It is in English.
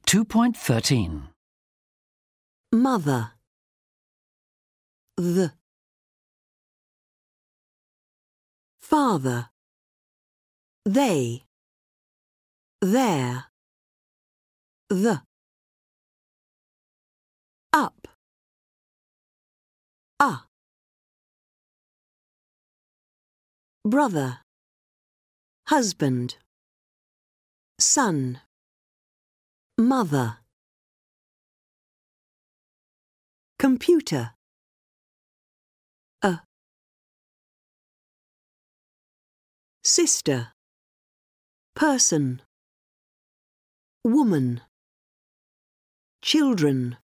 2.13. Mother. The. Father. They. Their. The. Up. Brother. Husband. Son. Mother. Computer. A. Sister. Person. Woman. Children.